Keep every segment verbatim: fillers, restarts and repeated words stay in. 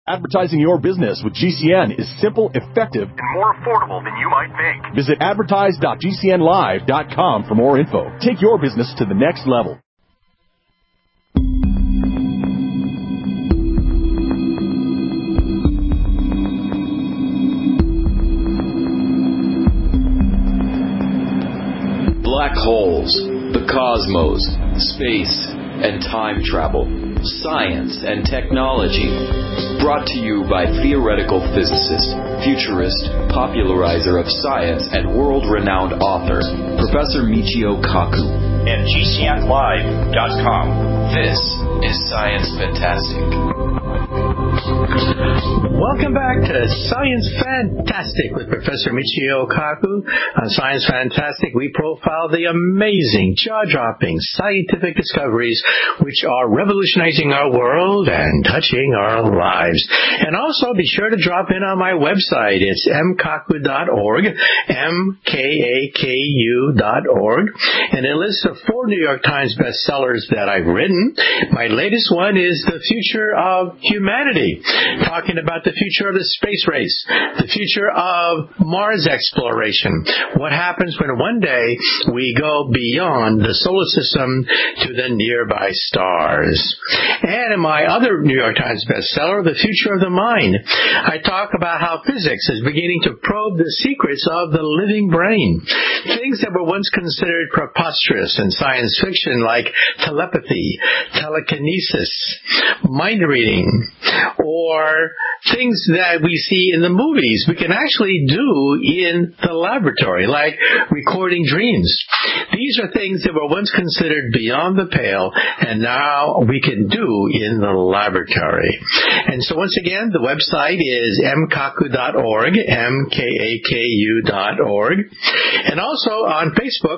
Advertising your business with G C N is simple, effective, and more affordable than you might think. Visit advertise dot g c n live dot com for more info. Take your business to the next level. Black holes, the cosmos, space, and time travel, science and technology. Brought to you by theoretical physicist, futurist, popularizer of science, and world-renowned author, Professor Michio Kaku. And G C N live dot com. This is Science Fantastic. Welcome back to Science Fantastic with Professor Michio Kaku. On Science Fantastic, we profile the amazing, jaw-dropping scientific discoveries which are revolutionizing our world and touching our lives. And also, be sure to drop in on my website. It's m kaku dot org, M K A K U dot org. And a list of four New York Times bestsellers that I've written. My latest one is The Future of Humanity, talking about the future of the space race, the future of Mars exploration, what happens when one day we go beyond the solar system to the nearby stars. And in my other New York Times bestseller, The Future of the Mind, I talk about how physics is beginning to probe the secrets of the living brain. Things that were once considered preposterous in science fiction, like telepathy, telekinesis, mind reading, or things that we see in the movies we can actually do in the laboratory, like recording dreams. These are things that were once considered beyond the pale, and now we can do in the laboratory. And so once again, the website is m kaku dot org, M K A K U dot org. And also on Facebook,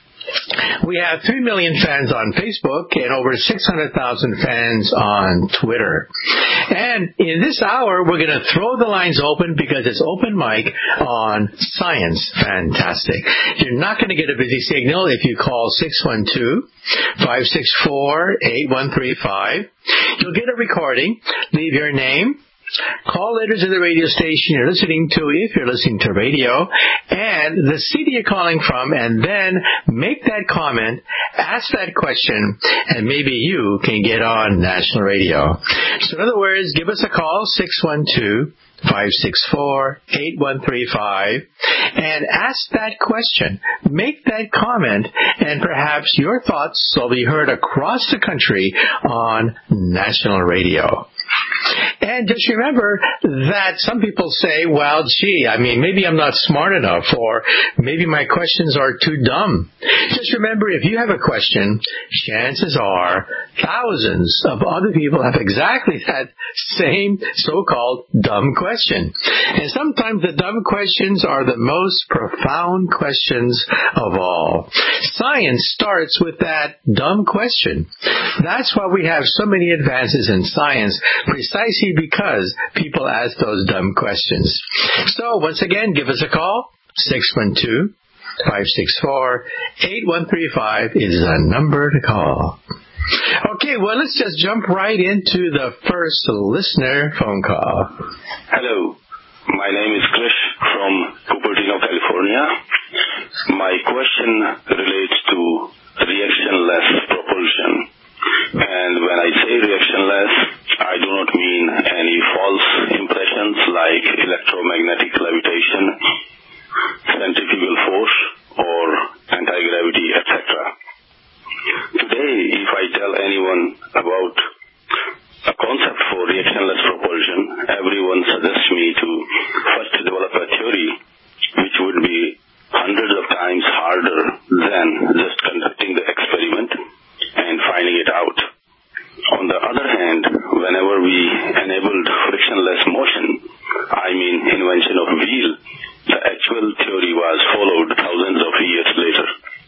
we have three million fans on Facebook and over six hundred thousand fans on Twitter. And in this hour, we're going to throw the lines open because it's open mic on Science Fantastic. You're not going to get a busy signal if you call six one two, five six four, eight one three five. You'll get a recording. Leave your name, call letters of the radio station you're listening to, if you're listening to radio, and the city you're calling from, and then make that comment, ask that question, and maybe you can get on national radio. So in other words, give us a call, six one two, five six four, eight one three five, and ask that question, make that comment, and perhaps your thoughts will be heard across the country on national radio. And just remember that some people say, well, gee, I mean, maybe I'm not smart enough, or maybe my questions are too dumb. Just remember, if you have a question, chances are thousands of other people have exactly that same so-called dumb question. And sometimes the dumb questions are the most profound questions of all. Science starts with that dumb question. That's why we have so many advances in science, precisely because people ask those dumb questions. So, once again, give us a call, six one two, five six four, eight one three five is the number to call. Okay, well, let's just jump right into the first listener phone call. Hello, my name is Krish from Cupertino, California. My question relates to reactionless propulsion. And when I say reactionless, I do not mean any false impressions like electromagnetic levitation, centrifugal force, or anti-gravity, et cetera. Today, if I tell anyone about a concept for reactionless propulsion, everyone suggests me to first develop a theory which would be hundreds of times harder than just conducting the experiment and finding it out. On the other hand, whenever we enabled frictionless motion, I mean invention of wheel, the actual theory was followed thousands of years later.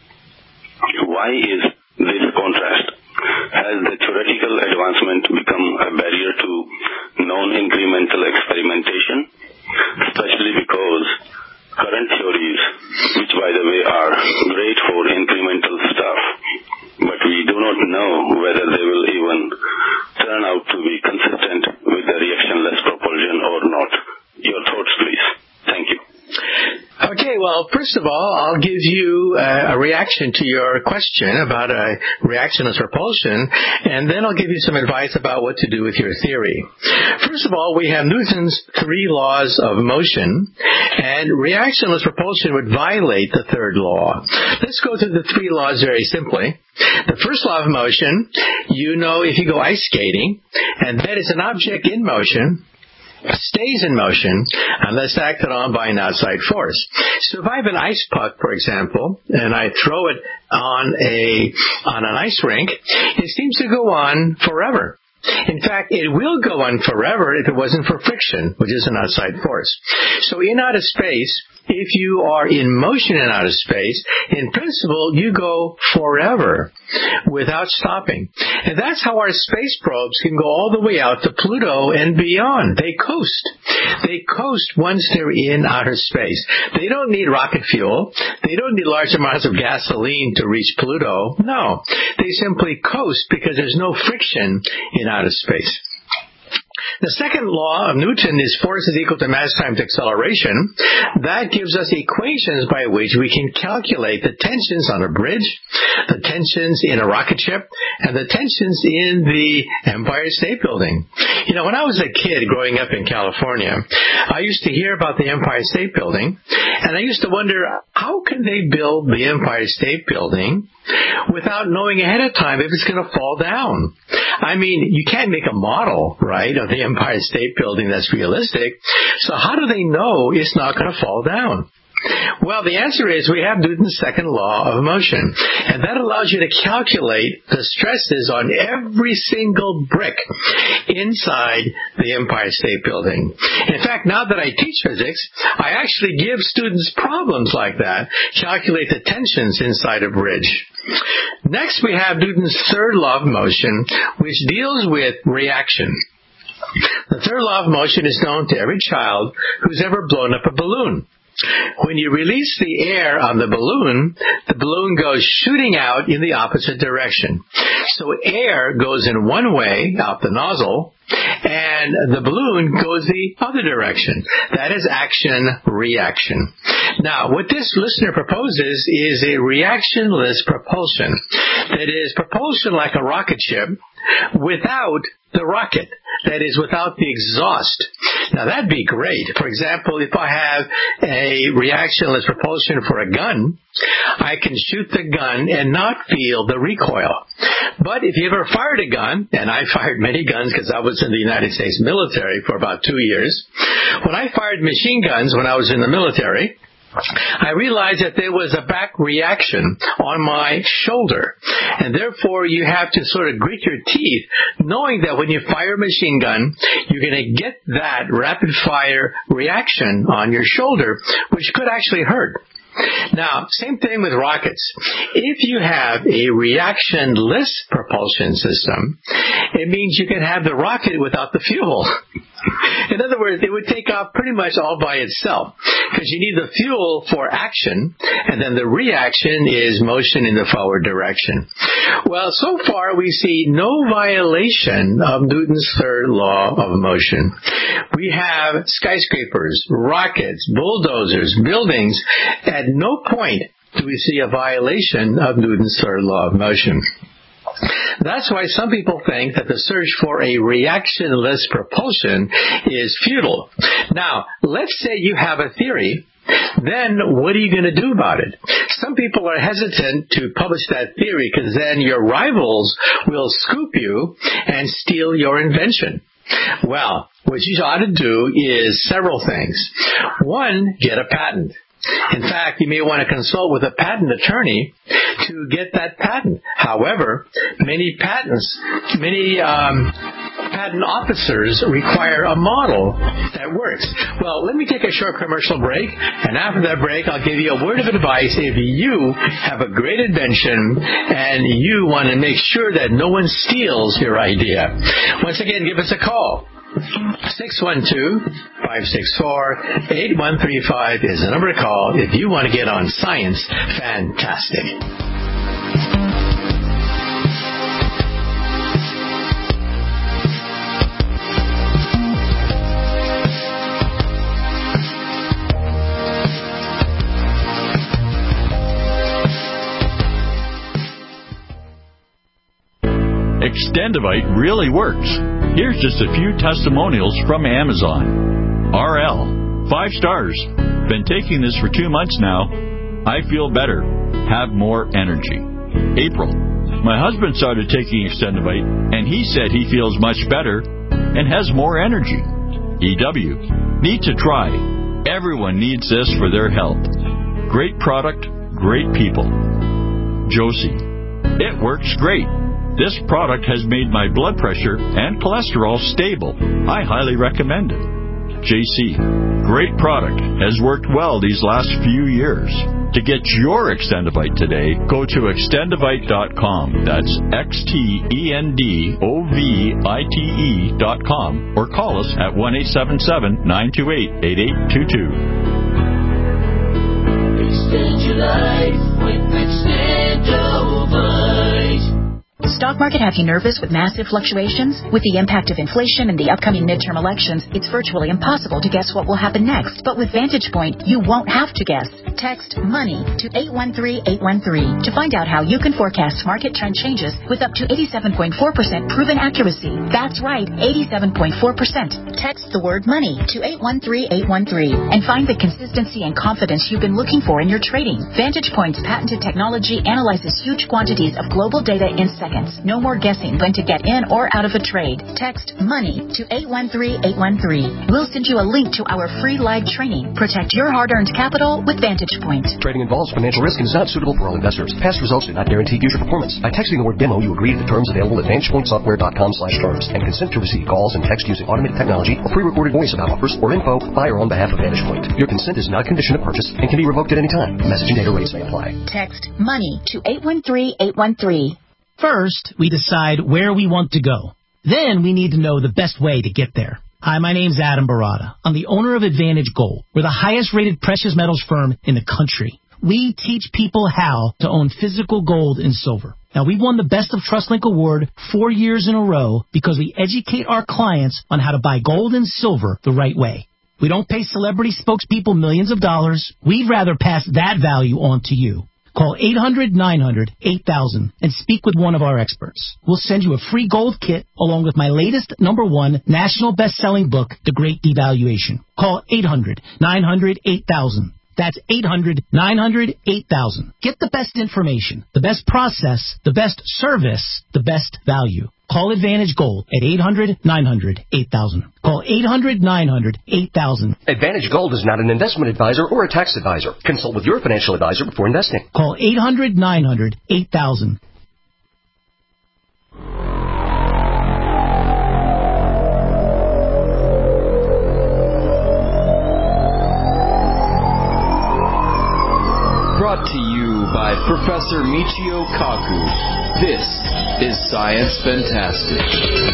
Why is this contrast? Has the theoretical advancement become a barrier to non-incremental experimentation? Especially because current theories, which by the way are great for incremental stuff, but we do not know whether they will even turn out to be consistent with the reactionless well, first of all, I'll give you uh, a reaction to your question about a reactionless propulsion, and then I'll give you some advice about what to do with your theory. First of all, we have Newton's three laws of motion, and reactionless propulsion would violate the third law. Let's go through the three laws very simply. The first law of motion, you know if you go ice skating, and that is an object in motion, stays in motion unless acted on by an outside force. So if I have an ice puck, for example, and I throw it on a on an ice rink, it seems to go on forever. In fact, it will go on forever if it wasn't for friction, which is an outside force. So in outer space, if you are in motion in outer space, in principle, you go forever without stopping. And that's how our space probes can go all the way out to Pluto and beyond. They coast. They coast once they're in outer space. They don't need rocket fuel. They don't need large amounts of gasoline to reach Pluto. No. They simply coast because there's no friction in outer space. The second law of Newton is force is equal to mass times acceleration. That gives us equations by which we can calculate the tensions on a bridge, the tensions in a rocket ship, and the tensions in the Empire State Building. You know, when I was a kid growing up in California, I used to hear about the Empire State Building, and I used to wonder, how can they build the Empire State Building without knowing ahead of time if it's going to fall down? I mean, you can't make a model, right, of the Empire State Building that's realistic. So how do they know it's not going to fall down? Well, the answer is we have Newton's second law of motion, and that allows you to calculate the stresses on every single brick inside the Empire State Building. In fact, now that I teach physics, I actually give students problems like that, calculate the tensions inside a bridge. Next, we have Newton's third law of motion, which deals with reaction. The third law of motion is known to every child who's ever blown up a balloon. When you release the air on the balloon, the balloon goes shooting out in the opposite direction. So air goes in one way, out the nozzle, and the balloon goes the other direction. That is action-reaction. Now, what this listener proposes is a reactionless propulsion. That is, propulsion like a rocket ship without the rocket. That is, without the exhaust. Now, that'd be great. For example, if I have a reactionless propulsion for a gun, I can shoot the gun and not feel the recoil. But if you ever fired a gun, and I fired many guns because I was in the United States military for about two years, when I fired machine guns when I was in the military, I realized that there was a back reaction on my shoulder, and therefore you have to sort of grit your teeth, knowing that when you fire a machine gun, you're going to get that rapid-fire reaction on your shoulder, which could actually hurt. Now, same thing with rockets. If you have a reactionless propulsion system, it means you can have the rocket without the fuel. In other words, it would take off pretty much all by itself, because you need the fuel for action, and then the reaction is motion in the forward direction. Well, so far we see no violation of Newton's third law of motion. We have skyscrapers, rockets, bulldozers, buildings. At no point do we see a violation of Newton's third law of motion. That's why some people think that the search for a reactionless propulsion is futile. Now, let's say you have a theory. Then what are you going to do about it? Some people are hesitant to publish that theory because then your rivals will scoop you and steal your invention. Well, what you ought to do is several things. One, get a patent. In fact, you may want to consult with a patent attorney to get that patent. However, many patents, many um, patent officers require a model that works. Well, let me take a short commercial break, and after that break, I'll give you a word of advice if you have a great invention and you want to make sure that no one steals your idea. Once again, give us a call. six one two, five six four, eight one three five is the number to call if you want to get on Science Fantastic. Extendivite really works. Here's just a few testimonials from Amazon. R L, five stars. Been taking this for two months now. I feel better. Have more energy. April, my husband started taking Extendivite, and he said he feels much better and has more energy. E W, need to try. Everyone needs this for their health. Great product, great people. Josie, it works great. This product has made my blood pressure and cholesterol stable. I highly recommend it. J C, great product. Has worked well these last few years. To get your Extendivite today, go to extendivite dot com. That's X T E N D O V I T E dot com. Or call us at one eight seven seven, nine two eight, eight eight two two. Extend your life with Extendivite. Stock market have you nervous with massive fluctuations? With the impact of inflation and the upcoming midterm elections, it's virtually impossible to guess what will happen next. But with Vantage Point, you won't have to guess. Text MONEY to eight one three eight one three to find out how you can forecast market trend changes with up to eighty-seven point four percent proven accuracy. That's right, eighty-seven point four percent. Text the word MONEY to eight one three eight one three and find the consistency and confidence you've been looking for in your trading. Vantage Point's patented technology analyzes huge quantities of global data in seconds. No more guessing when to get in or out of a trade. Text MONEY to eight one three eight one three. We'll send you a link to our free live training. Protect your hard-earned capital with Vantage Point. Trading involves financial risk and is not suitable for all investors. Past results do not guarantee future performance. By texting the word demo, you agree to the terms available at vantage point software dot com slash terms and consent to receive calls and text using automated technology or pre-recorded voice about offers or info by or on behalf of Vantage Point. Your consent is not a condition of purchase and can be revoked at any time. Message and data rates may apply. Text MONEY to eight one three eight one three. First, we decide where we want to go. Then we need to know the best way to get there. Hi, my name's Adam Barada. I'm the owner of Advantage Gold. We're the highest-rated precious metals firm in the country. We teach people how to own physical gold and silver. Now, we've won the Best of TrustLink Award four years in a row because we educate our clients on how to buy gold and silver the right way. We don't pay celebrity spokespeople millions of dollars. We'd rather pass that value on to you. Call eight hundred nine hundred eight thousand and speak with one of our experts. We'll send you a free gold kit along with my latest number one national best-selling book, The Great Devaluation. Call eight hundred nine hundred eight thousand. That's eight hundred nine hundred eight thousand. Get the best information, the best process, the best service, the best value. Call Advantage Gold at eight hundred nine hundred eight thousand. Call eight hundred nine hundred eight thousand. Advantage Gold is not an investment advisor or a tax advisor. Consult with your financial advisor before investing. Call eight hundred nine hundred eight thousand. Brought to you by Professor Michio Kaku. This is Science Fantastic.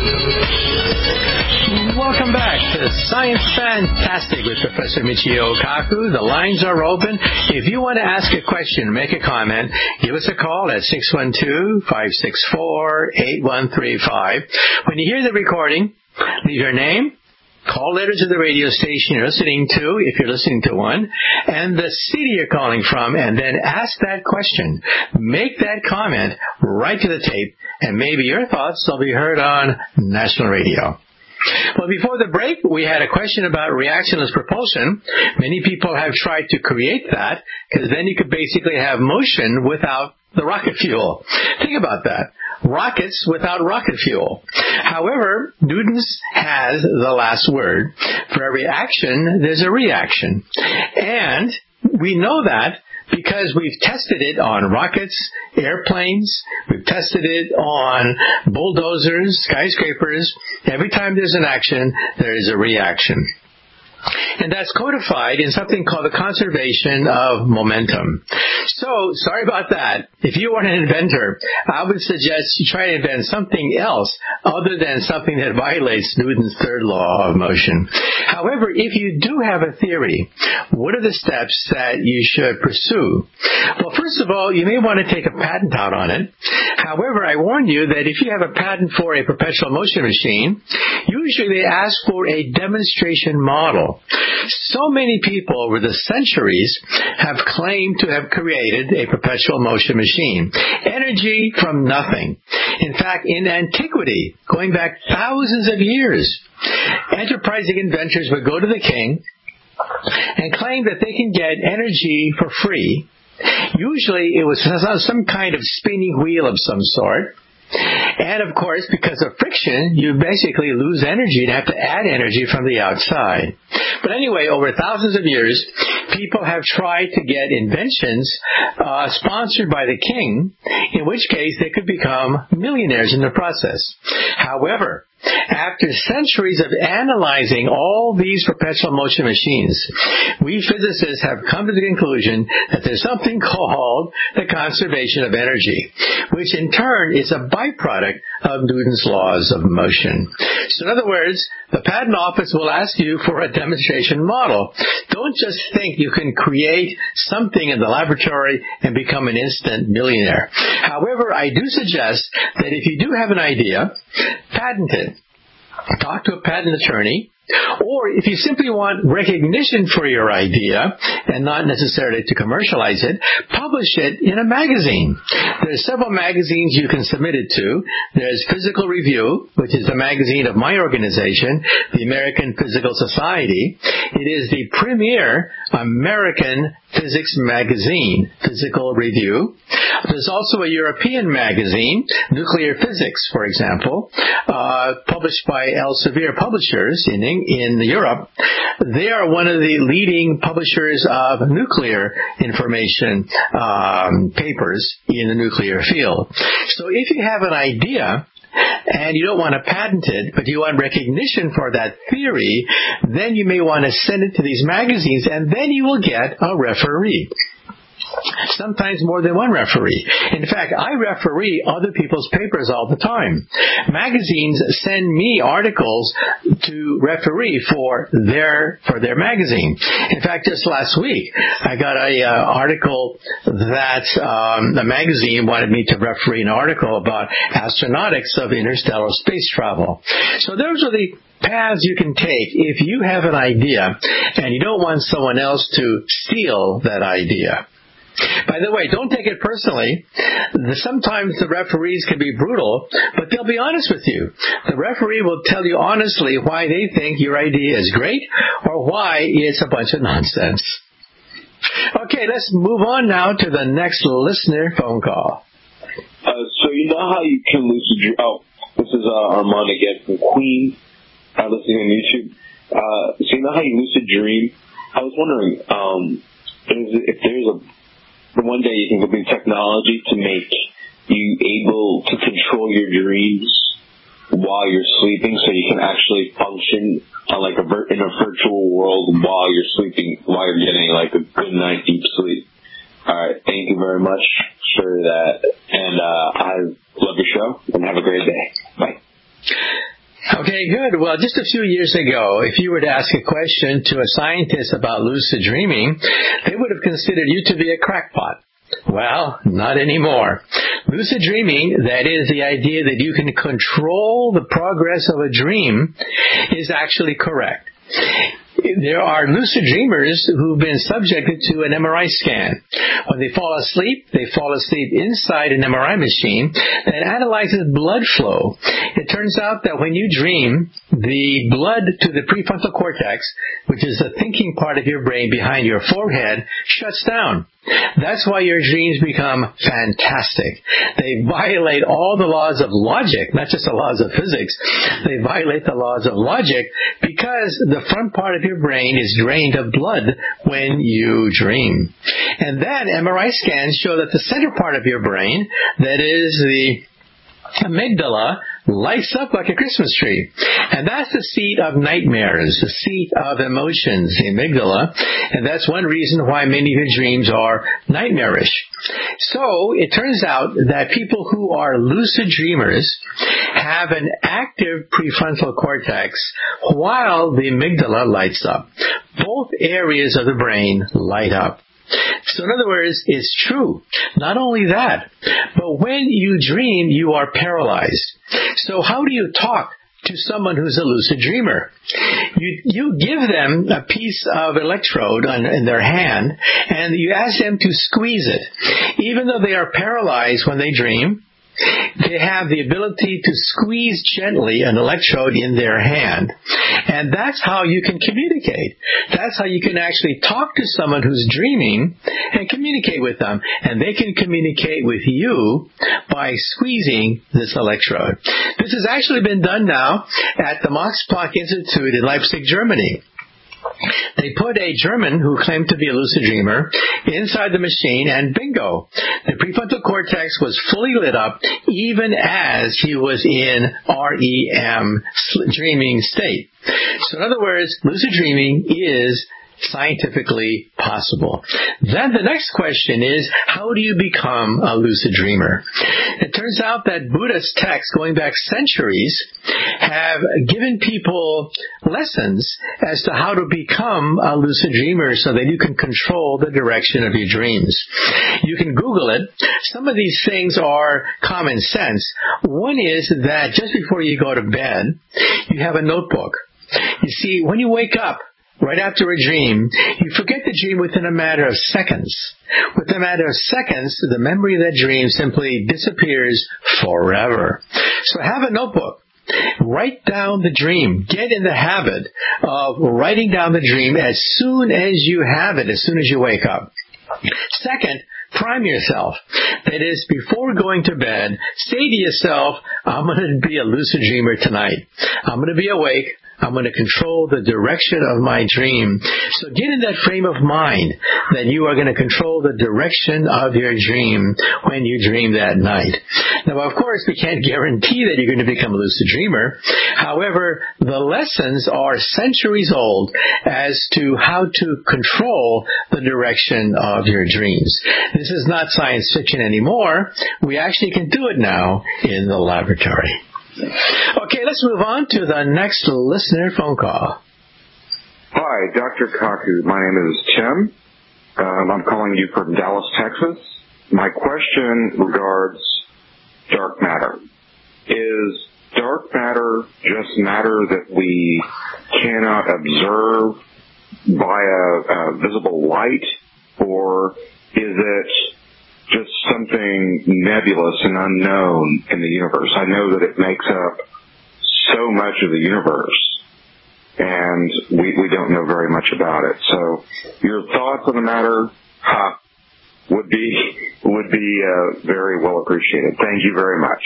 Welcome back to Science Fantastic with Professor Michio Kaku. The lines are open. If you want to ask a question, make a comment, give us a call at six one two, five six four, eight one three five. When you hear the recording, leave your name, call letters of the radio station you're listening to, if you're listening to one, and the city you're calling from, and then ask that question. Make that comment right to the tape, and maybe your thoughts will be heard on national radio. Well, before the break, we had a question about reactionless propulsion. Many people have tried to create that, because then you could basically have motion without the rocket fuel. Think about that. Rockets without rocket fuel. However, Newton's has the last word. For every action, there's a reaction. And we know that because we've tested it on rockets, airplanes, we've tested it on bulldozers, skyscrapers. Every time there's an action, there is a reaction. And that's codified in something called the conservation of momentum. So, sorry about that. If you are an inventor, I would suggest you try to invent something else other than something that violates Newton's third law of motion. However, if you do have a theory, what are the steps that you should pursue? Well, first of all, you may want to take a patent out on it. However, I warn you that if you have a patent for a perpetual motion machine, usually they ask for a demonstration model. So many people over the centuries have claimed to have created a perpetual motion machine. Energy from nothing. In fact, in antiquity, going back thousands of years, enterprising inventors would go to the king and claim that they can get energy for free. Usually it was some kind of spinning wheel of some sort. And of course, because of friction, you basically lose energy and have to add energy from the outside. But anyway, over thousands of years, people have tried to get inventions uh, sponsored by the king, in which case they could become millionaires in the process. However, after centuries of analyzing all these perpetual motion machines, we physicists have come to the conclusion that there's something called the conservation of energy, which in turn is a byproduct of Newton's laws of motion. So in other words, the patent office will ask you for a demonstration model. Don't just think you can create something in the laboratory and become an instant millionaire. However, I do suggest that if you do have an idea, patent it. Talk to a patent attorney, or if you simply want recognition for your idea and not necessarily to commercialize it, publish it in a magazine. There's several magazines you can submit it to. There's Physical Review, which is the magazine of my organization, the American Physical Society. It is the premier American physics magazine, Physical Review. There's also a European magazine, Nuclear Physics, for example, uh, published by Elsevier Publishers in in Europe. They are one of the leading publishers of nuclear information um, papers in the nuclear field. So if you have an idea and you don't want to patent it, but you want recognition for that theory, then you may want to send it to these magazines, and then you will get a referee. Sometimes more than one referee. In fact, I referee other people's papers all the time. Magazines send me articles to referee for their for their magazine. In fact, just last week, I got a uh, article that um, the magazine wanted me to referee an article about astronautics of interstellar space travel. So those are the paths you can take if you have an idea and you don't want someone else to steal that idea. By the way, don't take it personally. Sometimes the referees can be brutal, but they'll be honest with you. The referee will tell you honestly why they think your idea is great or why it's a bunch of nonsense. Okay, let's move on now to the next listener phone call. Uh, so you know how you can lucid dream? Oh, this is uh, Armand again from Queens, uh, listening on YouTube. Uh, so you know how you lucid dream? I was wondering um, if there's a one day you can complete technology to make you able to control your dreams while you're sleeping, so you can actually function uh, like a vir- in a virtual world while you're sleeping, while you're getting like a good night deep sleep. All right, thank you very much for that, and uh, I love your show, and have a great day. Bye. Okay, good. Well, just a few years ago, if you were to ask a question to a scientist about lucid dreaming, they would have considered you to be a crackpot. Well, not anymore. Lucid dreaming, that is the idea that you can control the progress of a dream, is actually correct. There are lucid dreamers who've been subjected to an M R I scan. When they fall asleep, they fall asleep inside an M R I machine that analyzes blood flow. It turns out that when you dream, the blood to the prefrontal cortex, which is the thinking part of your brain behind your forehead, shuts down. That's why your dreams become fantastic. They violate all the laws of logic, not just the laws of physics. They violate the laws of logic because the front part of your brain is drained of blood when you dream. And then M R I scans show that the center part of your brain, that is the amygdala, lights up like a Christmas tree. And that's the seat of nightmares, the seat of emotions, the amygdala. And that's one reason why many of your dreams are nightmarish. So it turns out that people who are lucid dreamers have an active prefrontal cortex while the amygdala lights up. Both areas of the brain light up. So in other words, it's true. Not only that, but when you dream, you are paralyzed. So how do you talk to someone who's a lucid dreamer? You you give them a piece of electrode on, in their hand, and you ask them to squeeze it. Even though they are paralyzed when they dream, they have the ability to squeeze gently an electrode in their hand. And that's how you can communicate. That's how you can actually talk to someone who's dreaming and communicate with them. And they can communicate with you by squeezing this electrode. This has actually been done now at the Max Planck Institute in Leipzig, Germany. They put a German who claimed to be a lucid dreamer inside the machine, and bingo, the prefrontal cortex was fully lit up even as he was in R E M, dreaming state. So in other words, lucid dreaming is scientifically possible. Then the next question is, how do you become a lucid dreamer? It turns out that Buddhist texts going back centuries have given people lessons as to how to become a lucid dreamer so that you can control the direction of your dreams. You can Google it. Some of these things are common sense. One is that just before you go to bed, you have a notebook. You see, when you wake up, right after a dream, you forget the dream within a matter of seconds. Within a matter of seconds, the memory of that dream simply disappears forever. So have a notebook. Write down the dream. Get in the habit of writing down the dream as soon as you have it, as soon as you wake up. Second, prime yourself. That is, before going to bed, say to yourself, I'm going to be a lucid dreamer tonight. I'm going to be awake. I'm going to control the direction of my dream. So get in that frame of mind that you are going to control the direction of your dream when you dream that night. Now, of course, we can't guarantee that you're going to become a lucid dreamer. However, the lessons are centuries old as to how to control the direction of your dreams. This is not science fiction anymore. We actually can do it now in the laboratory. Okay, let's move on to the next listener phone call. Hi, Doctor Kaku. My name is Tim. Um, I'm calling you from Dallas, Texas. My question regards dark matter. Is dark matter just matter that we cannot observe by a, a visible light, or is it just something nebulous and unknown in the universe? I know that it makes up so much of the universe, and we, we don't know very much about it. So your thoughts on the matter huh, would be would be uh, very well appreciated. Thank you very much.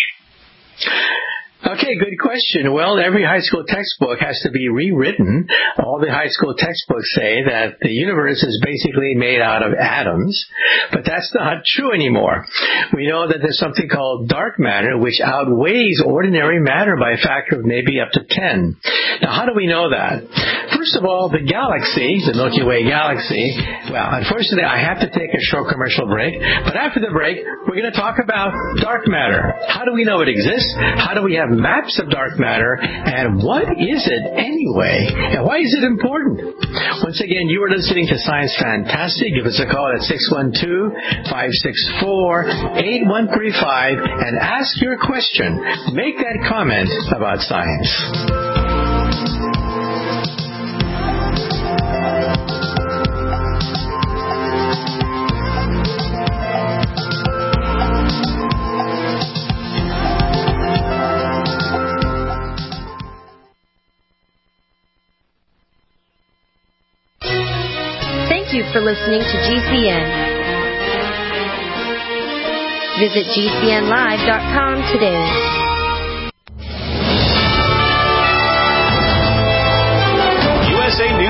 Okay, good question. Well, every high school textbook has to be rewritten. All the high school textbooks say that the universe is basically made out of atoms, but that's not true anymore. We know that there's something called dark matter, which outweighs ordinary matter by a factor of maybe up to ten. Now, how do we know that? First of all, the galaxy, the Milky Way galaxy, well, unfortunately, I have to take a short commercial break, but after the break, we're going to talk about dark matter. How do we know it exists? How do we have maps of dark matter, and what is it anyway, and why is it important? Once again, you are listening to Science Fantastic. Give us a call at six one two, five six four, eight one three five and ask your question. Make that comment about science. Thank you for listening to G C N. Visit G C N live dot com today. U S A News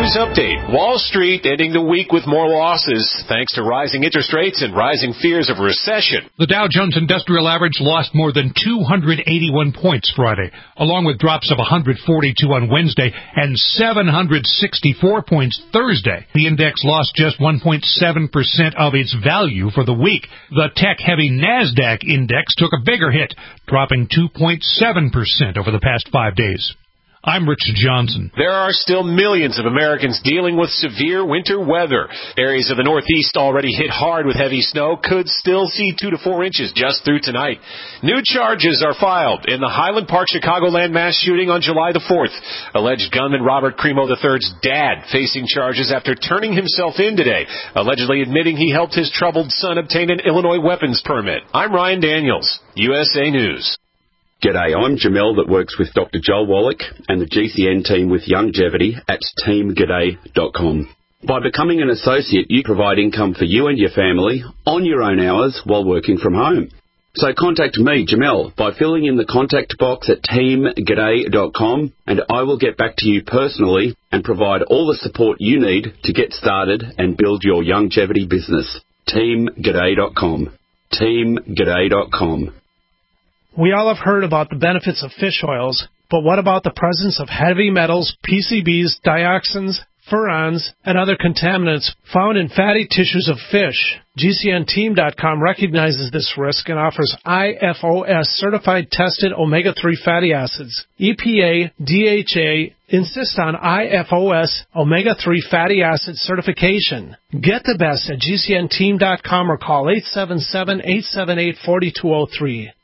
News update. Wall Street ending the week with more losses thanks to rising interest rates and rising fears of recession. The Dow Jones Industrial Average lost more than two hundred eighty-one points Friday, along with drops of one hundred forty-two on Wednesday and seven hundred sixty-four points Thursday. The index lost just one point seven percent of its value for the week. The tech-heavy NASDAQ index took a bigger hit, dropping two point seven percent over the past five days. I'm Rich Johnson. There are still millions of Americans dealing with severe winter weather. Areas of the Northeast already hit hard with heavy snow could still see two to four inches just through tonight. New charges are filed in the Highland Park Chicagoland mass shooting on July the fourth. Alleged gunman Robert Crimo the third's dad facing charges after turning himself in today, allegedly admitting he helped his troubled son obtain an Illinois weapons permit. I'm Ryan Daniels, U S A News. G'day, I'm Jamel that works with Doctor Joel Wallach and the G C N team with Longevity at team g'day dot com. By becoming an associate, you provide income for you and your family on your own hours while working from home. So contact me, Jamel, by filling in the contact box at team g'day dot com, and I will get back to you personally and provide all the support you need to get started and build your longevity business. team g'day dot com. team g'day dot com. We all have heard about the benefits of fish oils, but what about the presence of heavy metals, P C Bs, dioxins, furans, and other contaminants found in fatty tissues of fish? G C N team dot com recognizes this risk and offers I F O S certified tested omega three fatty acids. E P A, D H A insist on I F O S omega three fatty acid certification. Get the best at G C N team dot com or call eight seven seven, eight seven eight, four two zero three.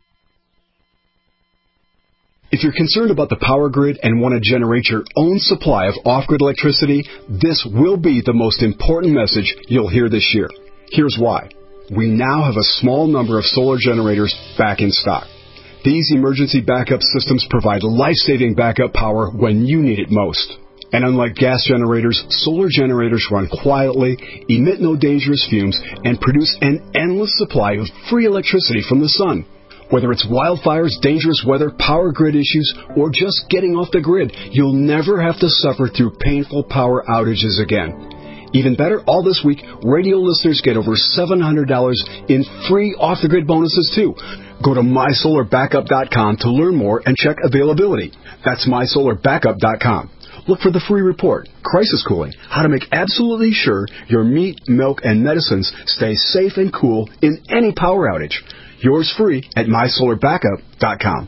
If you're concerned about the power grid and want to generate your own supply of off-grid electricity, this will be the most important message you'll hear this year. Here's why. We now have a small number of solar generators back in stock. These emergency backup systems provide life-saving backup power when you need it most. And unlike gas generators, solar generators run quietly, emit no dangerous fumes, and produce an endless supply of free electricity from the sun. Whether it's wildfires, dangerous weather, power grid issues, or just getting off the grid, you'll never have to suffer through painful power outages again. Even better, all this week, radio listeners get over seven hundred dollars in free off-the-grid bonuses, too. Go to my solar backup dot com to learn more and check availability. That's my solar backup dot com. Look for the free report, Crisis Cooling, how to make absolutely sure your meat, milk, and medicines stay safe and cool in any power outage. Yours free at my solar backup dot com.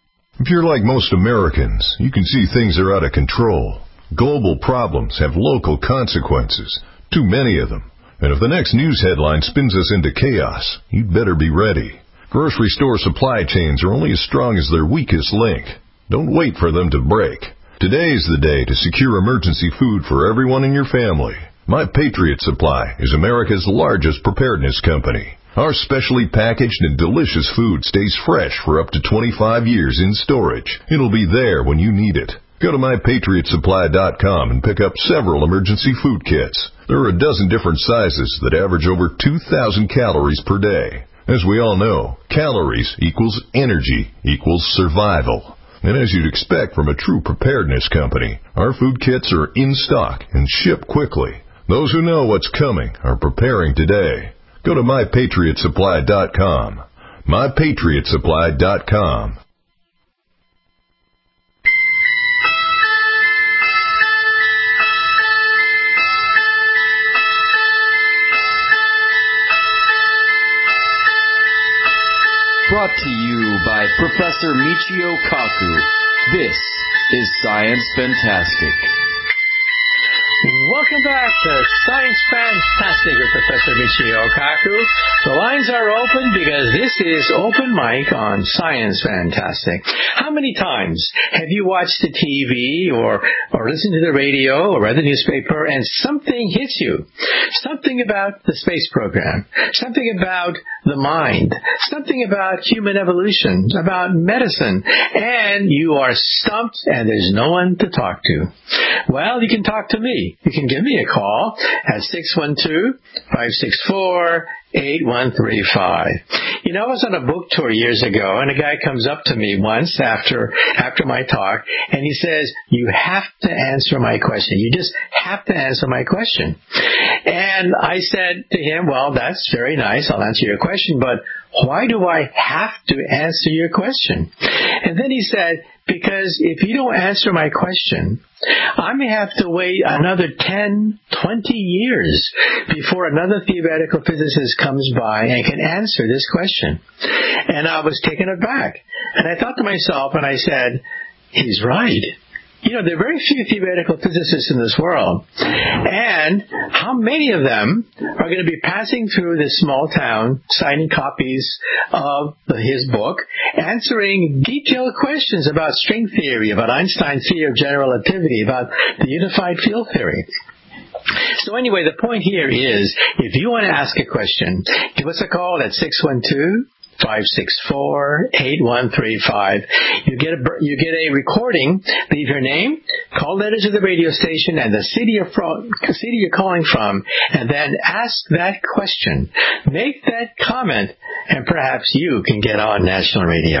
If you're like most Americans, you can see things are out of control. Global problems have local consequences, too many of them. And if the next news headline spins us into chaos, you'd better be ready. Grocery store supply chains are only as strong as their weakest link. Don't wait for them to break. Today's the day to secure emergency food for everyone in your family. My Patriot Supply is America's largest preparedness company. Our specially packaged and delicious food stays fresh for up to twenty-five years in storage. It'll be there when you need it. Go to my patriot supply dot com and pick up several emergency food kits. There are a dozen different sizes that average over two thousand calories per day. As we all know, calories equals energy equals survival. And as you'd expect from a true preparedness company, our food kits are in stock and ship quickly. Those who know what's coming are preparing today. Go to my patriot supply dot com. my patriot supply dot com. Brought to you by Professor Michio Kaku. This is Science Fantastic. Welcome back to Science Fantastic with Professor Michio Kaku. The lines are open because this is Open Mic on Science Fantastic. How many times have you watched the T V or, or listened to the radio or read the newspaper and something hits you? Something about the space program. Something about the mind, something about human evolution, about medicine, and you are stumped and there's no one to talk to. Well, you can talk to me. You can give me a call at six one two, five six four, eight one three five. You know, I was on a book tour years ago, and a guy comes up to me once after after my talk, and he says, you have to answer my question. You just have to answer my question. And I said to him, well, that's very nice. I'll answer your question, but why do I have to answer your question? And then he said, because if you don't answer my question, I may have to wait another ten, twenty years before another theoretical physicist comes by and can answer this question. And I was taken aback. And I thought to myself, and I said, he's right. You know, there are very few theoretical physicists in this world. And how many of them are going to be passing through this small town, signing copies of his book, answering detailed questions about string theory, about Einstein's theory of general relativity, about the unified field theory? So anyway, the point here is, if you want to ask a question, give us a call at six one two, five six four, eight one three five. You get a you get a recording. Leave your name, call letters to the radio station, and the city you're from, city you're calling from, and then ask that question. Make that comment, and perhaps you can get on national radio.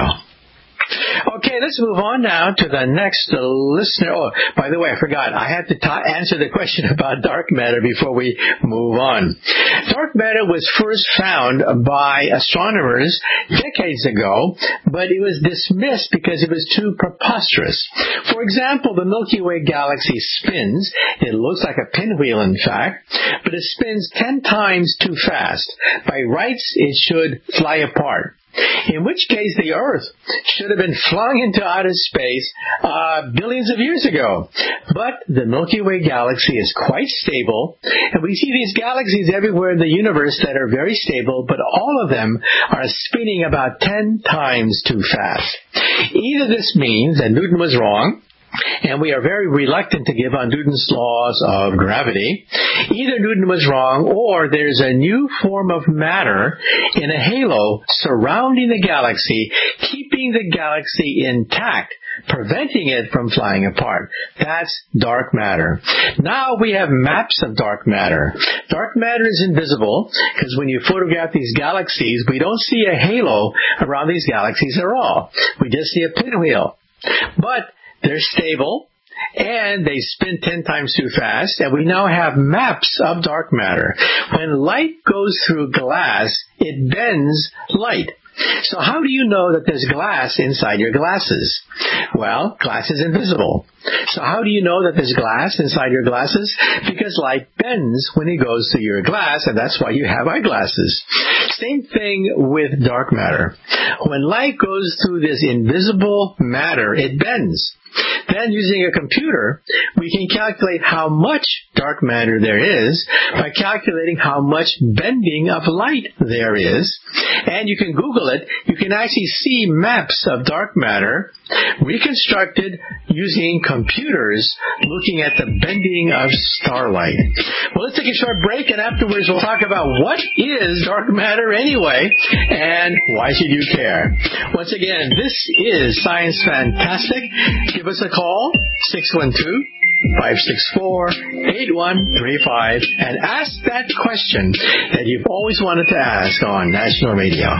Okay, let's move on now to the next listener. Oh, by the way, I forgot. I had to ta- answer the question about dark matter before we move on. Dark matter was first found by astronomers decades ago, but it was dismissed because it was too preposterous. For example, the Milky Way galaxy spins. It looks like a pinwheel, in fact, but it spins ten times too fast. By rights, it should fly apart. In which case the Earth should have been flung into outer space uh, billions of years ago. But the Milky Way galaxy is quite stable, and we see these galaxies everywhere in the universe that are very stable, but all of them are spinning about ten times too fast. Either this means that Newton was wrong, and we are very reluctant to give on Newton's laws of gravity. Either Newton was wrong, or there's a new form of matter in a halo surrounding the galaxy, keeping the galaxy intact, preventing it from flying apart. That's dark matter. Now we have maps of dark matter. Dark matter is invisible, because when you photograph these galaxies, we don't see a halo around these galaxies at all. We just see a pinwheel. But they're stable, and they spin ten times too fast, and we now have maps of dark matter. When light goes through glass, it bends light. So how do you know that there's glass inside your glasses? Well, glass is invisible. So how do you know that there's glass inside your glasses? Because light bends when it goes through your glass, and that's why you have eyeglasses. Same thing with dark matter. When light goes through this invisible matter, it bends. Then, using a computer, we can calculate how much dark matter there is by calculating how much bending of light there is. And you can Google it. You can actually see maps of dark matter reconstructed using computers looking at the bending of starlight. Well, let's take a short break, and afterwards we'll talk about what is dark matter anyway, and why should you care? Once again, this is Science Fantastic. Give us a call, six one two, five six four, eight one three five, and ask that question that you've always wanted to ask on National Radio.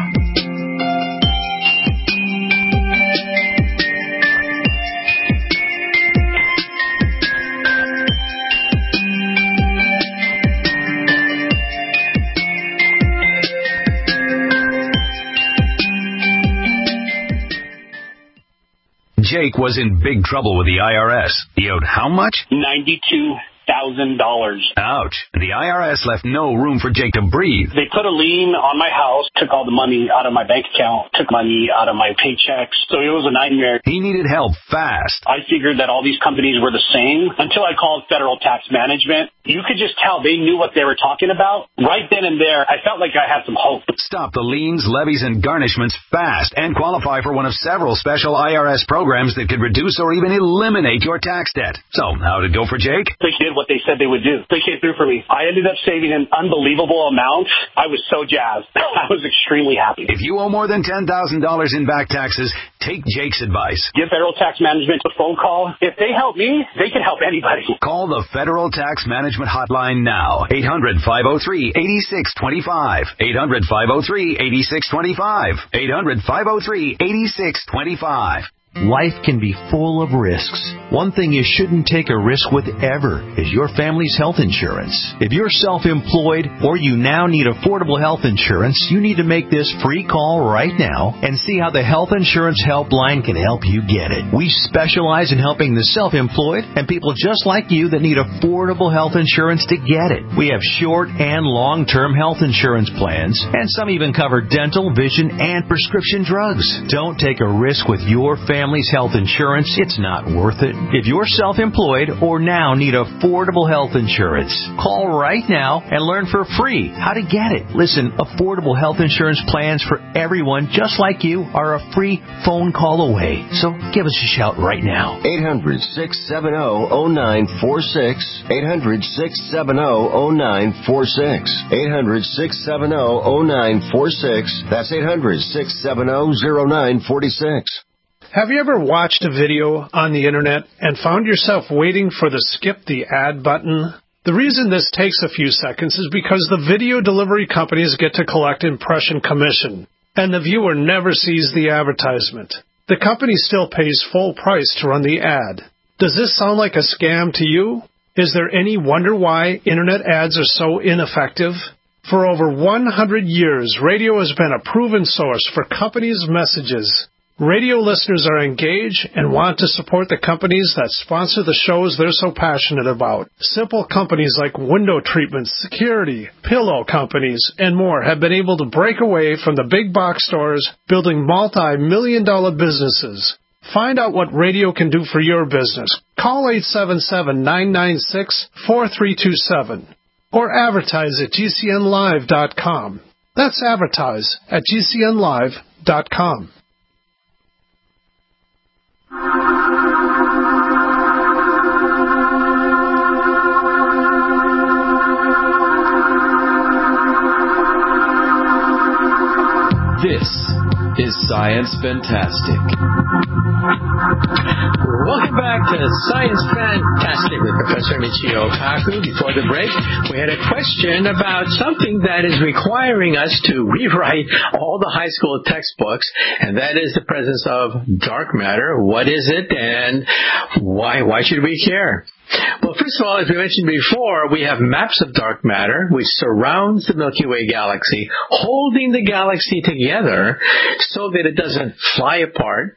Jake was in big trouble with the I R S. He owed how much? ninety-two thousand dollars. Ouch. The I R S left no room for Jake to breathe. They put a lien on my house, took all the money out of my bank account, took money out of my paychecks. So it was a nightmare. He needed help fast. I figured that all these companies were the same until I called Federal Tax Management. You could just tell they knew what they were talking about. Right then and there, I felt like I had some hope. Stop the liens, levies, and garnishments fast and qualify for one of several special I R S programs that could reduce or even eliminate your tax debt. So, how'd it go for Jake? They did what they said they would do. They came through for me. I ended up saving an unbelievable amount. I was so jazzed. I was extremely happy. If you owe more than ten thousand dollars in back taxes, take Jake's advice. Give Federal Tax Management a phone call. If they help me, they can help anybody. Call the Federal Tax Management Hotline now. eight hundred, five oh three, eight six two five. eight hundred, five oh three, eight six two five. eight hundred, five oh three, eight six two five. Life can be full of risks. One thing you shouldn't take a risk with ever is your family's health insurance. If you're self-employed or you now need affordable health insurance, you need to make this free call right now and see how the Health Insurance Helpline can help you get it. We specialize in helping the self-employed and people just like you that need affordable health insurance to get it. We have short and long-term health insurance plans, and some even cover dental, vision, and prescription drugs. Don't take a risk with your family. Family's health insurance, it's not worth it. If you're self-employed or now need affordable health insurance, call right now and learn for free how to get it. Listen, affordable health insurance plans for everyone just like you are a free phone call away. So give us a shout right now. eight hundred, six seven zero, zero nine four six. eight hundred, six seven zero, zero nine four six. eight hundred, six seven zero, zero nine four six. That's eight hundred, six seven zero, zero nine four six. Have you ever watched a video on the internet and found yourself waiting for the skip the ad button? The reason this takes a few seconds is because the video delivery companies get to collect impression commission, and the viewer never sees the advertisement. The company still pays full price to run the ad. Does this sound like a scam to you? Is there any wonder why internet ads are so ineffective? For over one hundred years, radio has been a proven source for companies' messages. Radio listeners are engaged and want to support the companies that sponsor the shows they're so passionate about. Simple companies like window treatments, security, pillow companies, and more have been able to break away from the big box stores, building multi-million dollar businesses. Find out what radio can do for your business. Call eight seven seven, nine nine six, four three two seven or advertise at G C N live dot com. That's advertise at G C N live dot com. This is Science Fantastic. Welcome back to Science Fantastic with Professor Michio Kaku. Before the break, we had a question about something that is requiring us to rewrite all the high school textbooks, and that is the presence of dark matter. What is it, and why why should we care? Well, first of all, as we mentioned before, we have maps of dark matter which surrounds the Milky Way galaxy, holding the galaxy together so that it doesn't fly apart.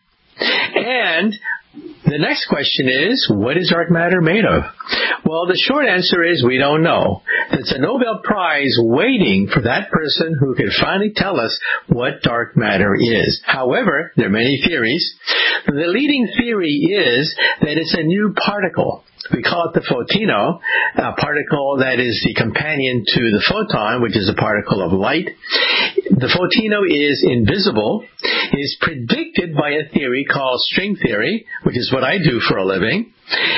And the next question is, what is dark matter made of? Well, the short answer is we don't know. It's a Nobel Prize waiting for that person who can finally tell us what dark matter is. However, there are many theories. The leading theory is that it's a new particle. We call it the photino, a particle that is the companion to the photon, which is a particle of light. The photino is invisible. It is predicted by a theory called string theory, which is what I do for a living.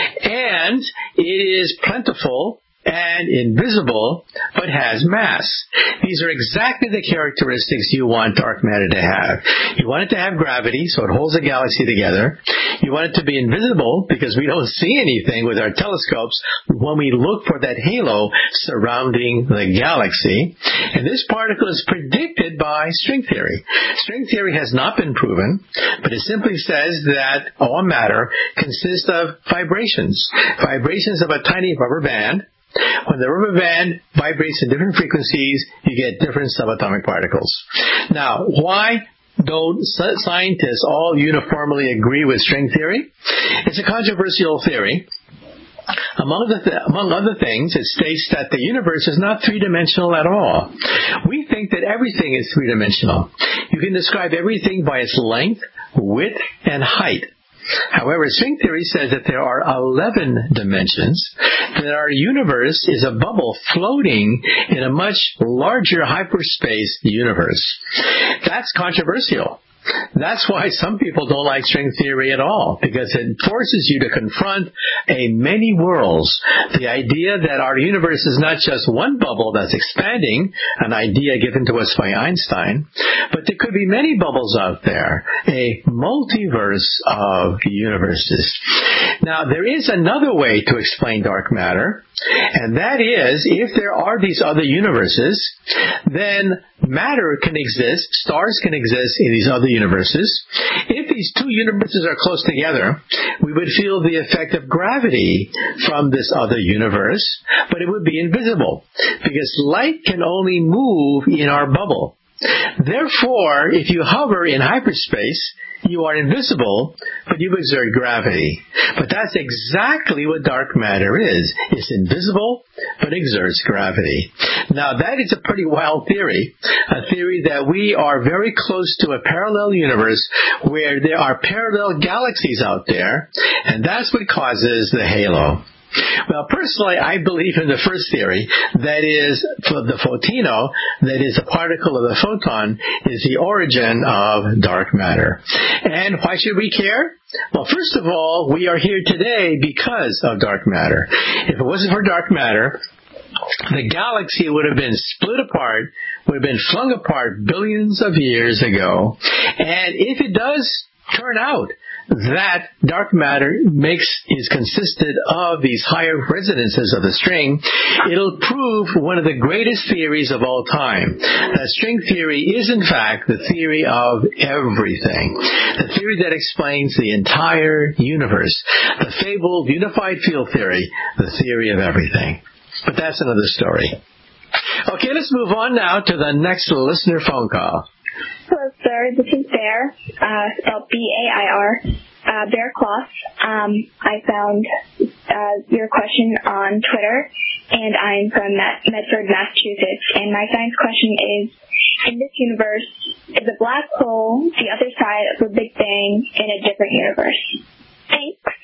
And it is plentiful and invisible, but has mass. These are exactly the characteristics you want dark matter to have. You want it to have gravity, so it holds the galaxy together. You want it to be invisible, because we don't see anything with our telescopes when we look for that halo surrounding the galaxy. And this particle is predicted by string theory. String theory has not been proven, but it simply says that all matter consists of vibrations. Vibrations of a tiny rubber band. When the rubber band vibrates in different frequencies, you get different subatomic particles. Now, why don't scientists all uniformly agree with string theory? It's a controversial theory. Among, the th- among other things, it states that the universe is not three-dimensional at all. We think that everything is three-dimensional. You can describe everything by its length, width, and height. However, string theory says that there are eleven dimensions, that our universe is a bubble floating in a much larger hyperspace universe. That's controversial. That's why some people don't like string theory at all, because it forces you to confront a many worlds. The idea that our universe is not just one bubble that's expanding, an idea given to us by Einstein, but there could be many bubbles out there, a multiverse of universes. Now, there is another way to explain dark matter, and that is, if there are these other universes, then matter can exist, stars can exist in these other universes. If these two universes are close together, we would feel the effect of gravity from this other universe, but it would be invisible, because light can only move in our bubble. Therefore, if you hover in hyperspace, you are invisible, but you exert gravity. But that's exactly what dark matter is. It's invisible, but exerts gravity. Now, that is a pretty wild theory, a theory that we are very close to a parallel universe where there are parallel galaxies out there, and that's what causes the halo. Well, personally, I believe in the first theory, that is, for the photino, that is a particle of the photon, is the origin of dark matter. And why should we care? Well, first of all, we are here today because of dark matter. If it wasn't for dark matter, the galaxy would have been split apart, would have been flung apart billions of years ago. And if it does turn out that dark matter makes is consisted of these higher resonances of the string, it'll prove one of the greatest theories of all time. That string theory is, in fact, the theory of everything. The theory that explains the entire universe. The fabled unified field theory, the theory of everything. But that's another story. Okay, let's move on now to the next listener phone call. Hello, sir. This is Bear, uh, spelled B A I R, uh, Bear Cloth. Um, I found uh, your question on Twitter, and I'm from Medford, Massachusetts. And my science question is, in this universe, is a black hole the other side of the Big Bang in a different universe? Thanks.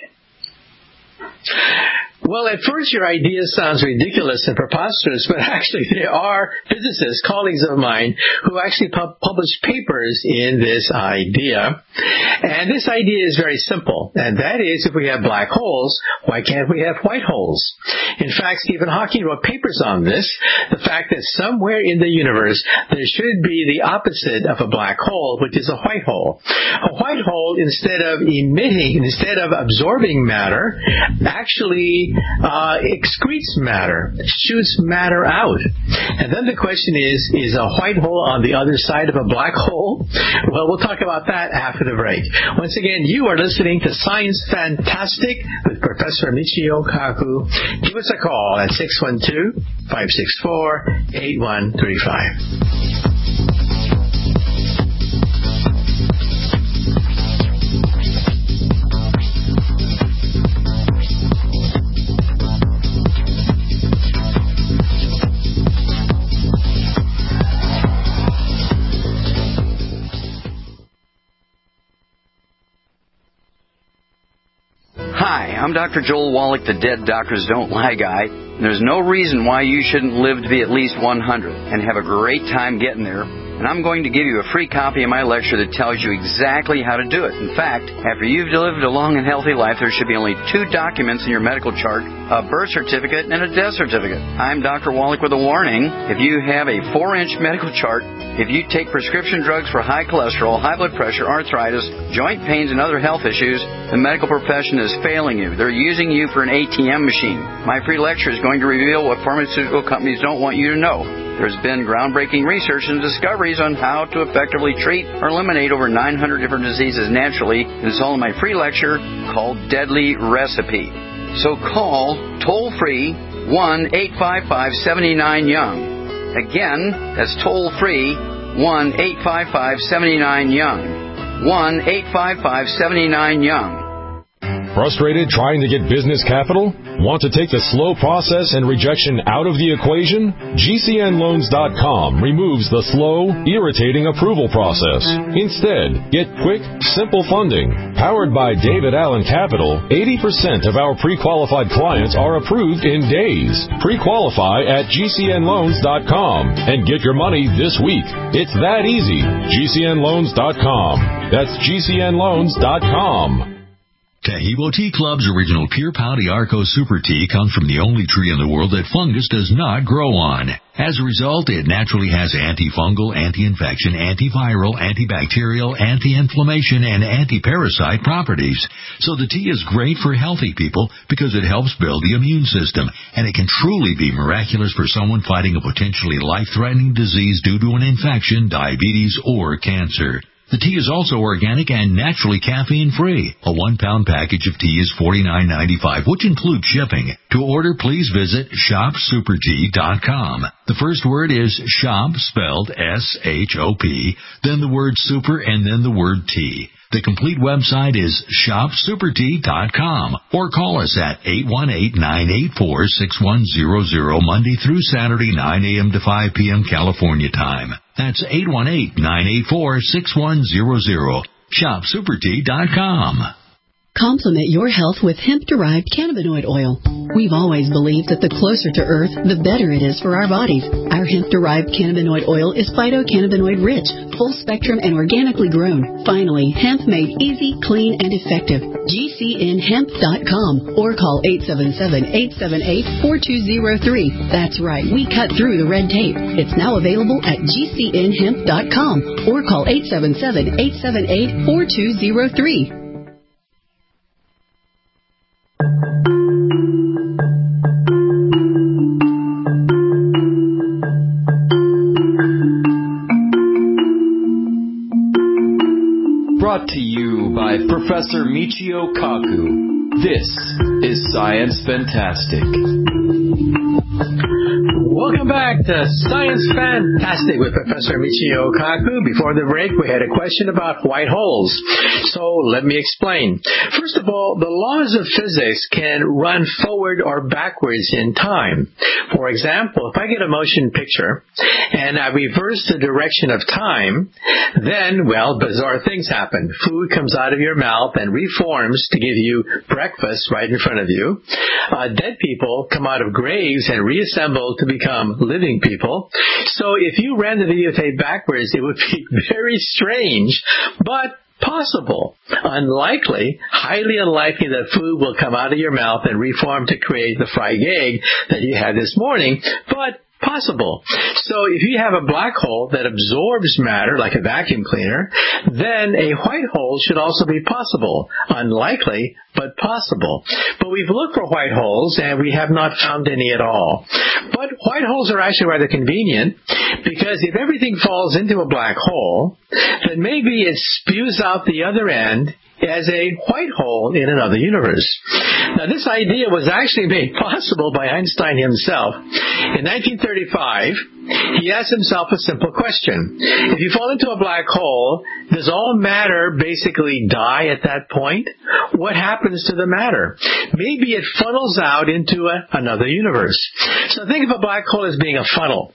Well, at first your idea sounds ridiculous and preposterous, but actually there are physicists, colleagues of mine, who actually pu- publish papers in this idea. And this idea is very simple, and that is, if we have black holes, why can't we have white holes? In fact, Stephen Hawking wrote papers on this, the fact that somewhere in the universe there should be the opposite of a black hole, which is a white hole. A white hole, instead of emitting, instead of absorbing matter, actually uh, excretes matter, shoots matter out. And then the question is, is a white hole on the other side of a black hole? Well, we'll talk about that after the break. Once again, you are listening to Science Fantastic with Professor Michio Kaku. Give us a call at six one two, five six four, eight one three five. Hi, I'm Doctor Joel Wallach, the Dead Doctors Don't Lie guy. There's no reason why you shouldn't live to be at least one hundred and have a great time getting there. And I'm going to give you a free copy of my lecture that tells you exactly how to do it. In fact, after you've lived a long and healthy life, there should be only two documents in your medical chart, a birth certificate and a death certificate. I'm Doctor Wallach with a warning. If you have a four-inch medical chart, if you take prescription drugs for high cholesterol, high blood pressure, arthritis, joint pains, and other health issues, the medical profession is failing you. They're using you for an A T M machine. My free lecture is going to reveal what pharmaceutical companies don't want you to know. There's been groundbreaking research and discoveries on how to effectively treat or eliminate over nine hundred different diseases naturally, and it's all in my free lecture called Deadly Recipe. So call toll-free one eight five five, seven nine, young. Again, that's toll-free one eight five five, seven nine, young. one eight five five, seven nine, young. Frustrated trying to get business capital? Want to take the slow process and rejection out of the equation? G C N loans dot com removes the slow, irritating approval process. Instead, get quick, simple funding. Powered by David Allen Capital, eighty percent of our pre-qualified clients are approved in days. Pre-qualify at G C N loans dot com and get your money this week. It's that easy. G C N loans dot com. That's G C N loans dot com. Tahibo Tea Club's original Pure Pouty Arco Super Tea comes from the only tree in the world that fungus does not grow on. As a result, it naturally has antifungal, anti-infection, antiviral, antibacterial, anti-inflammation, and anti-parasite properties. So the tea is great for healthy people because it helps build the immune system, and it can truly be miraculous for someone fighting a potentially life-threatening disease due to an infection, diabetes, or cancer. The tea is also organic and naturally caffeine-free. A one-pound package of tea is forty-nine ninety-five, which includes shipping. To order, please visit shop super tea dot com. The first word is shop, spelled S H O P, then the word super, and then the word tea. The complete website is shop super tea dot com, or call us at eight one eight, nine eight four, six one zero zero Monday through Saturday, nine a.m. to five p.m. California time. That's eight one eight, nine eight four, six one zero zero. shop super tea dot com. Complement your health with hemp-derived cannabinoid oil. We've always believed that the closer to Earth, the better it is for our bodies. Our hemp-derived cannabinoid oil is phytocannabinoid-rich, full-spectrum, and organically grown. Finally, hemp made easy, clean, and effective. G C N hemp dot com or call eight seven seven, eight seven eight, four two zero three. That's right, we cut through the red tape. It's now available at G C N hemp dot com or call eight seven seven, eight seven eight, four two zero three. Brought to you by Professor Michio Kaku. This is Science Fantastic. Welcome back to Science Fantastic with Professor Michio Kaku. Before the break, we had a question about white holes. So let me explain. First of all, the laws of physics can run forward or backwards in time. For example, if I get a motion picture and I reverse the direction of time, then, well, bizarre things happen. Food comes out of your mouth and reforms to give you breakfast right in front of you. Uh, dead people come out of graves and reassemble to become living people. So if you ran the videotape backwards, it would be very strange, but possible. Unlikely, highly unlikely that food will come out of your mouth and reform to create the fried egg that you had this morning, but possible. So if you have a black hole that absorbs matter like a vacuum cleaner, then a white hole should also be possible. Unlikely, but possible. But we've looked for white holes and we have not found any at all. But white holes are actually rather convenient because if everything falls into a black hole, then maybe it spews out the other end as a white hole in another universe. Now, this idea was actually made possible by Einstein himself. In nineteen thirty-five, he asked himself a simple question. If you fall into a black hole, does all matter basically die at that point? What happens to the matter? Maybe it funnels out into a, another universe. So think of a black hole as being a funnel.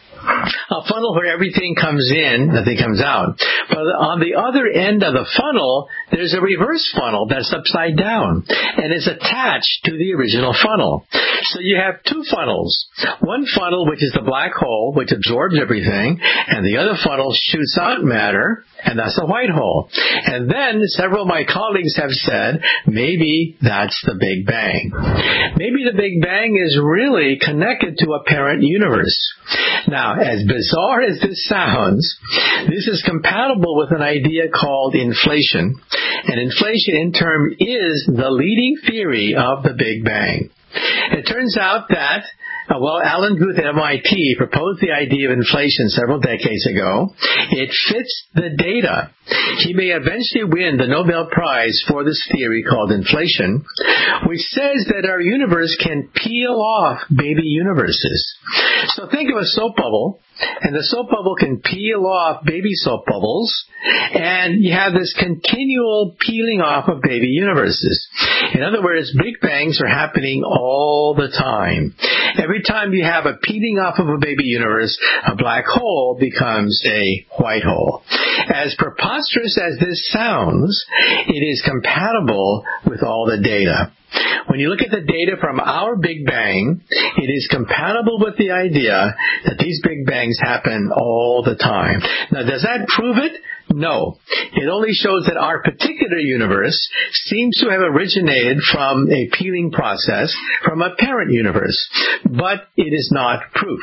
A funnel where everything comes in, nothing comes out. But on the other end of the funnel, there's a reverse funnel that's upside down and is attached to the original funnel. So you have two funnels. One funnel, which is the black hole, which absorbs everything, and the other funnel shoots out matter, and that's a white hole. And then several of my colleagues have said, maybe that's the Big Bang. Maybe the Big Bang is really connected to a parent universe. Now, as bizarre as this sounds, this is compatible with an idea called inflation. And inflation, in turn, is the leading theory of the Big Bang. It turns out that, uh, well, Alan Guth at M I T proposed the idea of inflation several decades ago. It fits the data. He may eventually win the Nobel Prize for this theory called inflation, which says that our universe can peel off baby universes. So think of a soap bubble, and the soap bubble can peel off baby soap bubbles, and you have this continual peeling off of baby universes. In other words, Big Bangs are happening all the time. Every time you have a peeling off of a baby universe, a black hole becomes a white hole. As preposterous as this sounds, it is compatible with all the data. When you look at the data from our Big Bang, it is compatible with the idea that these Big Bangs happen all the time. Now, does that prove it? No. It only shows that our particular universe seems to have originated from a peeling process from a parent universe, but it is not proof.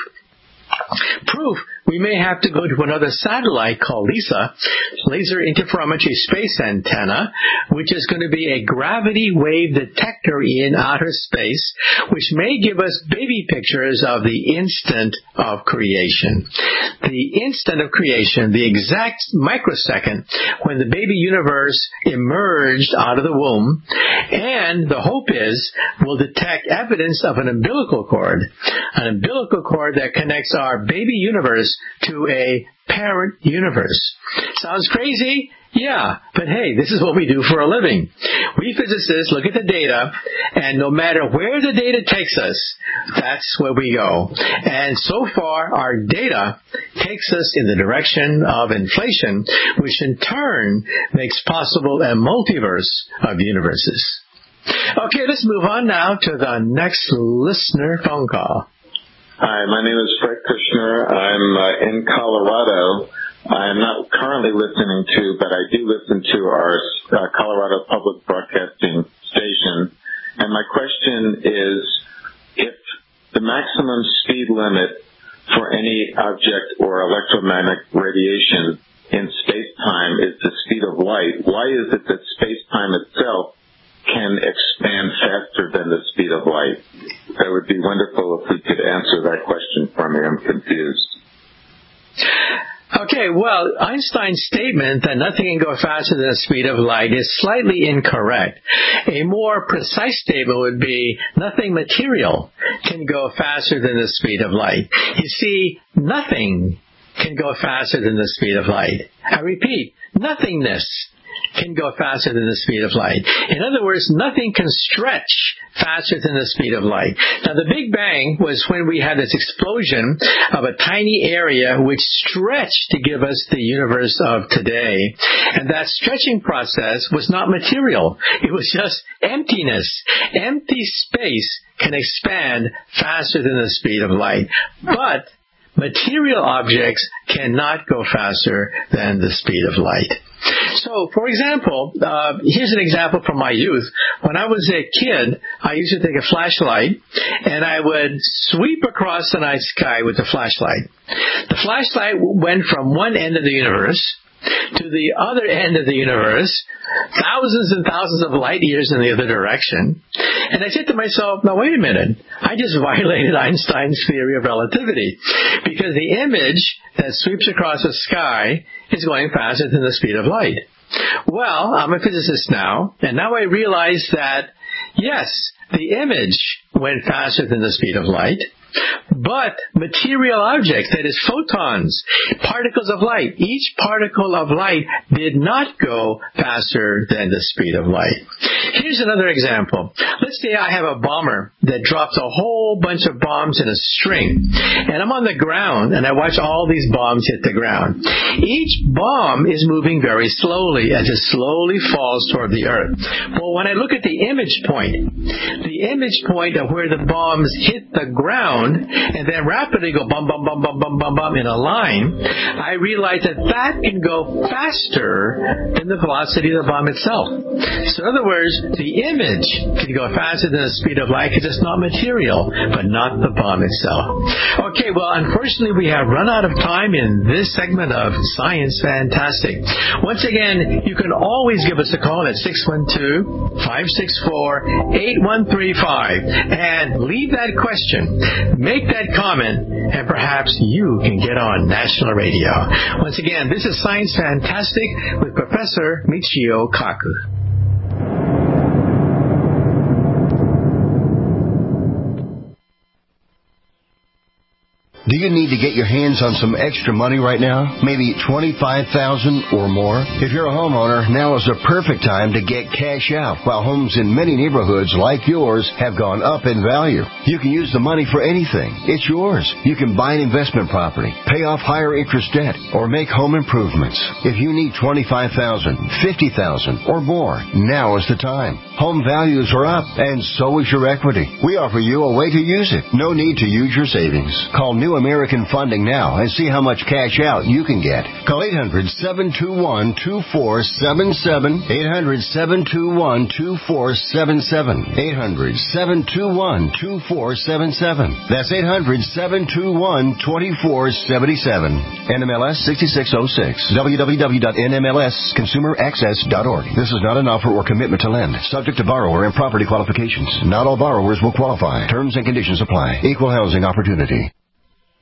Proof, we may have to go to another satellite called LISA, Laser Interferometry Space Antenna, which is going to be a gravity wave detector in outer space, which may give us baby pictures of the instant of creation. The instant of creation, the exact microsecond when the baby universe emerged out of the womb, and the hope is we'll detect evidence of an umbilical cord, an umbilical cord that connects our baby universe to a parent universe. Sounds crazy? Yeah, but hey, this is what we do for a living. We physicists look at the data, and no matter where the data takes us, that's where we go. And so far, our data takes us in the direction of inflation, which in turn makes possible a multiverse of universes. Okay, let's move on now to the next listener phone call. Hi, my name is Fred Kushner. I'm uh, in Colorado. I'm not currently listening to, but I do listen to our uh, Colorado Public Broadcasting station. And my question is, if the maximum speed limit for any object or electromagnetic radiation in space-time is the speed of light, why is it that space-time itself can expand faster than the speed of light? That would be wonderful if we could answer that question for me. I'm confused. Okay, well, Einstein's statement that nothing can go faster than the speed of light is slightly incorrect. A more precise statement would be nothing material can go faster than the speed of light. You see, nothing can go faster than the speed of light. I repeat, nothingness can go faster than the speed of light. In other words, nothing can stretch faster than the speed of light. Now, the Big Bang was when we had this explosion of a tiny area which stretched to give us the universe of today. And that stretching process was not material. It was just emptiness. Empty space can expand faster than the speed of light. But material objects cannot go faster than the speed of light. So, for example, uh, here's an example from my youth. When I was a kid, I used to take a flashlight, and I would sweep across the night sky with the flashlight. The flashlight went from one end of the universe to the other end of the universe, thousands and thousands of light years in the other direction. And I said to myself, now wait a minute, I just violated Einstein's theory of relativity, because the image that sweeps across the sky is going faster than the speed of light. Well, I'm a physicist now, and now I realize that, yes, the image went faster than the speed of light, but material objects, that is photons, particles of light, each particle of light did not go faster than the speed of light. Here's another example. Let's say I have a bomber that drops a whole bunch of bombs in a string, and I'm on the ground, and I watch all these bombs hit the ground. Each bomb is moving very slowly as it slowly falls toward the earth. Well, when I look at the image point, the image point of where the bombs hit the ground, and then rapidly go bum, bum, bum, bum, bum, bum, bum in a line, I realize that that can go faster than the velocity of the bomb itself. So in other words, the image can go faster than the speed of light because it's not material, but not the bomb itself. Okay, well, unfortunately, we have run out of time in this segment of Science Fantastic. Once again, you can always give us a call at six one two, five six four, eight one three five and leave that question. Make that comment, and perhaps you can get on national radio. Once again, this is Science Fantastic with Professor Michio Kaku. Do you need to get your hands on some extra money right now? Maybe twenty-five thousand dollars or more? If you're a homeowner, now is the perfect time to get cash out while homes in many neighborhoods like yours have gone up in value. You can use the money for anything. It's yours. You can buy an investment property, pay off higher interest debt, or make home improvements. If you need twenty-five thousand dollars, fifty thousand dollars or more, now is the time. Home values are up, and so is your equity. We offer you a way to use it. No need to use your savings. Call New American Funding now and see how much cash out you can get. Call eight hundred, seven two one, two four seven seven, eight hundred, seven two one, two four seven seven, eight hundred, seven two one, two four seven seven. That's eight hundred, seven two one, two four seven seven. N M L S sixty-six oh six. w w w dot n m l s consumer access dot org. This is not an offer or commitment to lend. Subject to borrower and property qualifications. Not all borrowers will qualify. Terms and conditions apply. Equal housing opportunity.